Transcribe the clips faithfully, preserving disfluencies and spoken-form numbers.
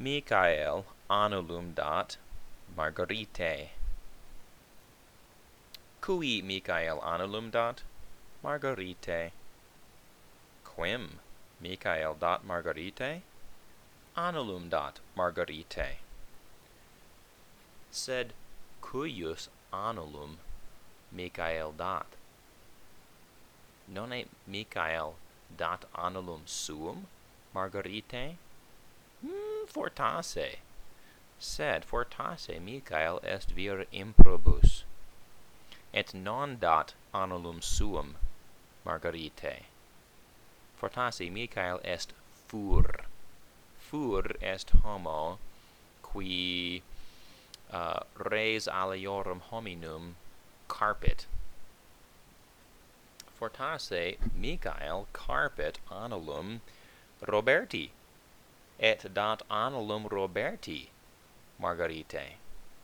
Michael annulum dat Margaritae. Cui Michael annulum dat Margaritae. Quem Michael dat Margaritae annulum dat Margaritae. Sed cuius annulum Michael dat? Nonne Michael dat annulum suum Margaritae? Hmm, fortasse. Sed fortasse Michael est vir improbus, et non dat annulum suum Margaritae. Fortasse Michael est fur. Fur est homo qui uh, res aliorum hominum carpit. Fortasse Michael carpit annulum Roberti, et dat annulum Roberti Margaritae.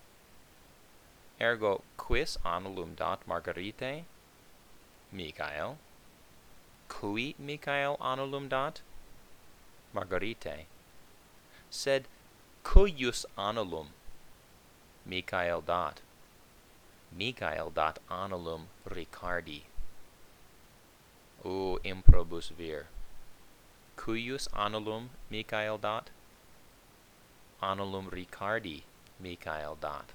Ergo quis annulum dat Margaritae? Michael. Cui Michael annulum dat? Margaritae. Sed cuius annulum Michael dat? Michael dat annulum Ricardi. O improbus vir. Cuius annulum Michael dat? Annulum Ricardi Michael dat.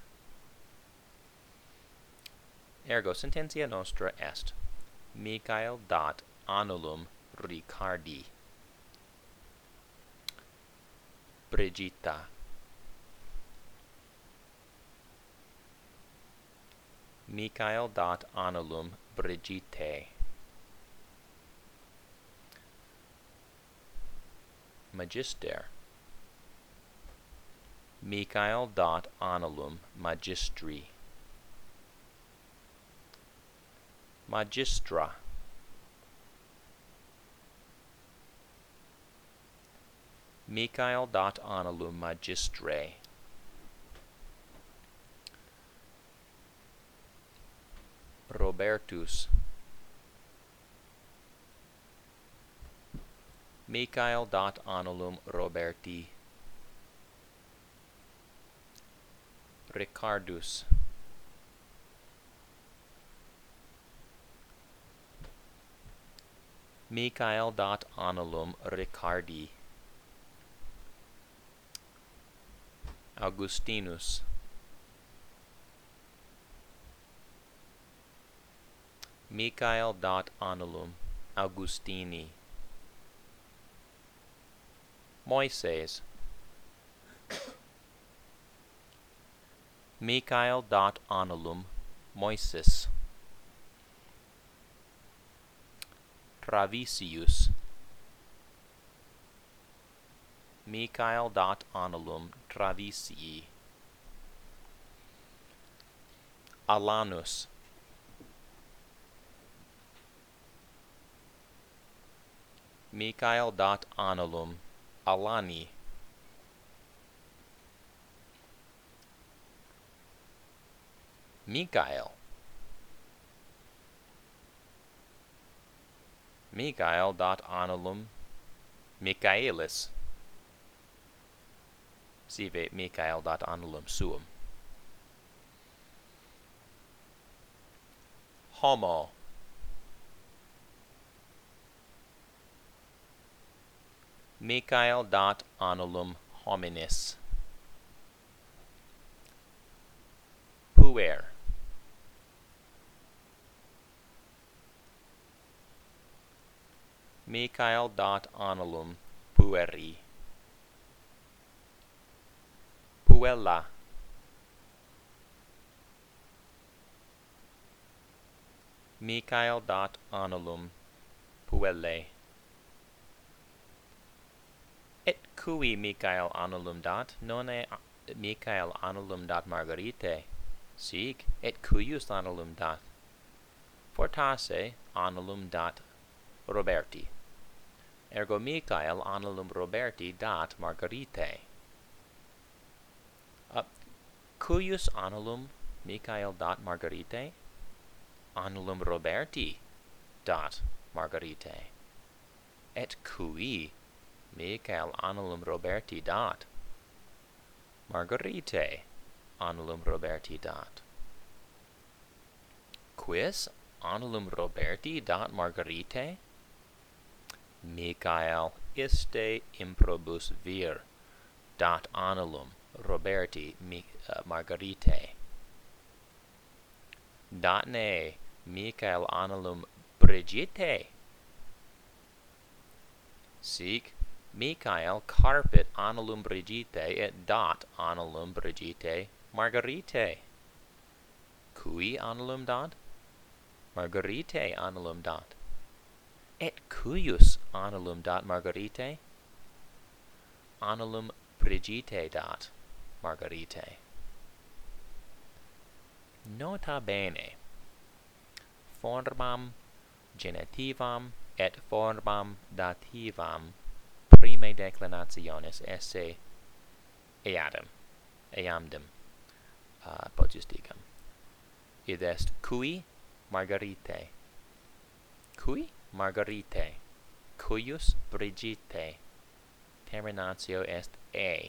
Ergo sententia nostra est Michael dat annulum Ricardi. Brigitta. Michael dat annulum Brigittae. Magister. Michael dat annulum magistri. Magistra. Michael dat annulum magistrae. Robertus. Michael dat annulum Roberti. Ricardus. Michael dat annulum Ricardi. Augustinus. Michael dat annulum Augustini. Moises. Michael dat annulum Moises. Travisius. Michael dat annulum Travisii. Alanus. Michael dat annulum Alani. Michael. Michael dat annulum Michaelis. Sive Michael dat annulum suum. Homo. Michael dat annulum hominis. Puer. Michael dat annulum pueri. Puella. Michael dat annulum puellae. Et cui Michael annulum dat? Nonne Michael annulum dat Margaritae. Sic, et cuius annulum dat? Fortasse annulum dat Roberti. Ergo Michael annulum Roberti dat Margaritae. Uh, cuius annulum Michael dat Margaritae? Annulum Roberti dat Margaritae. Et cui Michael annulum Roberti dat? Margarite annulum Roberti dat. Quis annulum Roberti dat Margarite? Michael iste improbus vir dat annulum Roberti mi, uh, Margarite. Dat ne Michael annulum Brigitte. Sic Michael carpit annulum Brigitte et dat annulum Brigitte Margarite. Cui annulum dat? Margarite annulum dat. Et cuius annulum dat Margarite? Annulum Brigitte dat Margarite. Nota bene. Formam genitivam et formam dativam prime declinationis esse eadem, eamdem, uh, potiusticam. Id est cui Margarite. Cui Margarite. Cuius Brigitte. Terminatio est e.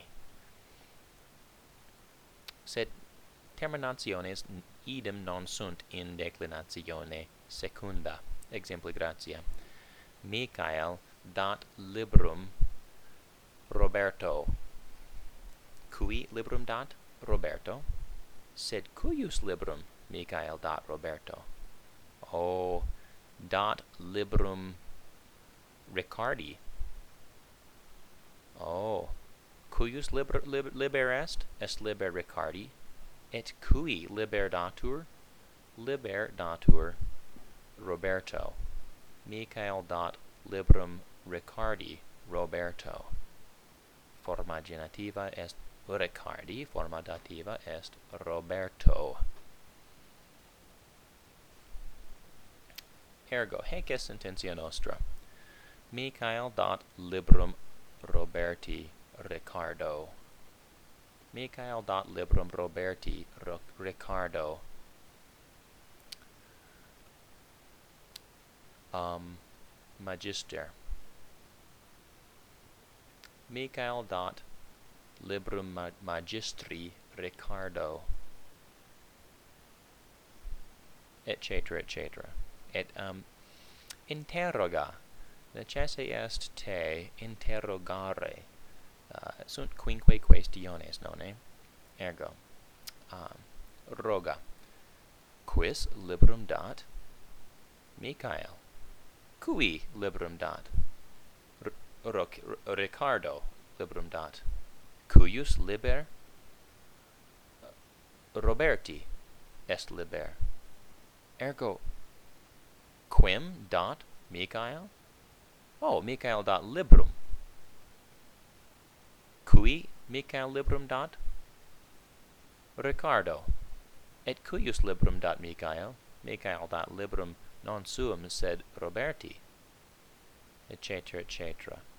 Sed terminationes idem non sunt in declinatione secunda. Exempli gratia. Michael dat librum Roberto. Cui librum dat? Roberto. Sed cuius librum Michael dat Roberto? O, dat librum Ricardi. O, cuius liber, liber, liber est? Est liber Ricardi. Et cui liber datur? Liber datur Roberto. Michael dat librum Ricardi Roberto. Forma genitiva est Ricardi, forma dativa est Roberto. Ergo, haec est sententia nostra. Michael dat librum Roberti Ricardo. Michael dat librum Roberti Ro Ricardo. Um, Magister. Michael dat librum ma magistri Ricardo. Et cetera, et cetera. Et um, interroga. Necesse est te interrogare. Uh, sunt quinque questiones, nonne? Ergo. Um, roga. Quis librum dat? Michael. Cui librum dat? R R Ricardo librum dat. Cuius liber? Uh, Roberti est liber. Ergo, quem dat Michael? Oh, Michael dat librum. Cui Michael librum dat? Ricardo. Et cuius librum dat Michael? Michael dat librum non suum sed Roberti. Et cetera, et cetera.